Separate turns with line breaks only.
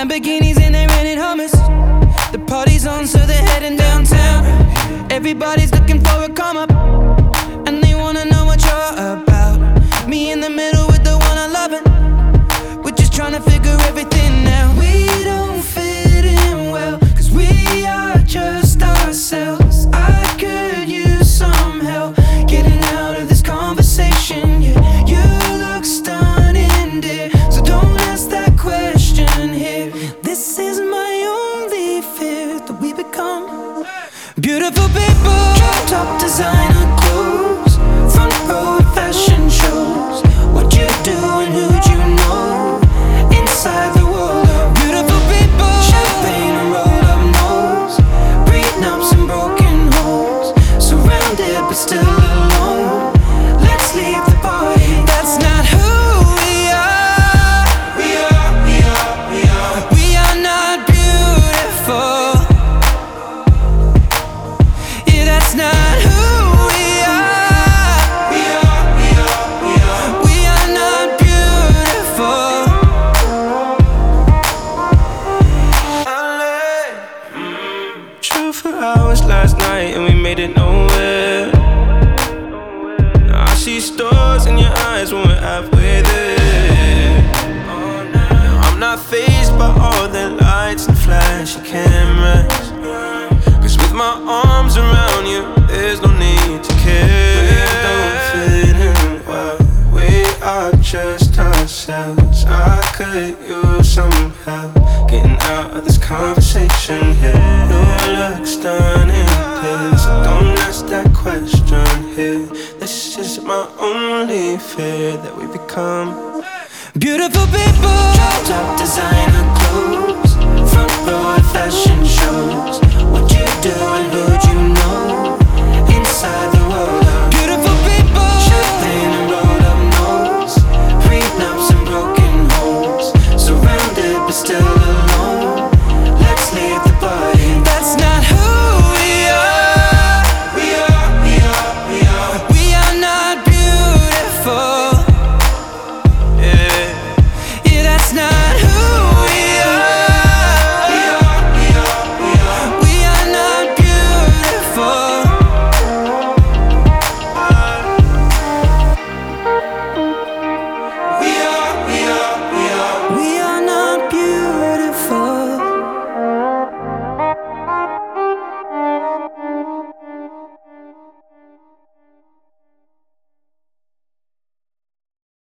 Lamborghinis and they rented hummus. The party's on, so they're heading downtown. Everybody's looking for a come up, and they wanna know what you're about. Me in the middle with the one I love, and we're just trying to figure everything out. We don't fit in well, cause we are just ourselves. I could use some help getting out of this conversation. Yeah, you look stunning, dear, so don't ask that question here. This is my only fear, that we become beautiful people. Top designer clothes, front row fashion shows. What you do and who'd you know? Inside the world of beautiful people. Champagne and roll up nose, prenups and broken homes. Surrounded but still alone. Let's leave the party. That's not who we are. We are not beautiful. Yeah, that's not who we are. We are not beautiful. Drove for hours last night and we made it nowhere. Now I see stars in your eyes when we're halfway there. Now I'm not fazed by all the lights and flashy cameras, cause with my arms around you, there's no need to care. We don't fit in well, we are just ourselves. I could use some help getting out of this conversation here. You look stunning, please, so don't ask that question here. This is my only fear, that we become beautiful people. Top designer clothes, front row fashion shows. What you do and who'd you know? Inside the